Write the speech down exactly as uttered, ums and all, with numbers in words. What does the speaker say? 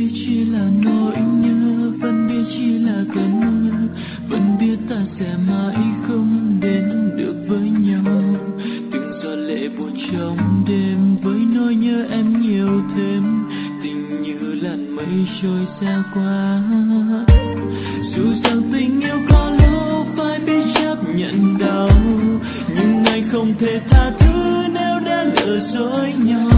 biết chỉ là nỗi nhớ, vẫn biết chỉ là cơn mưa, vẫn biết ta sẽ mãi không đến được với nhau. Từng giọt lệ buồn trong đêm với nỗi nhớ em nhiều thêm, tình như làn mây trôi xa qua. Dù rằng tình yêu có lúc phải biết chấp nhận đau, nhưng anh không thể tha thứ nếu đã lừa dối nhau.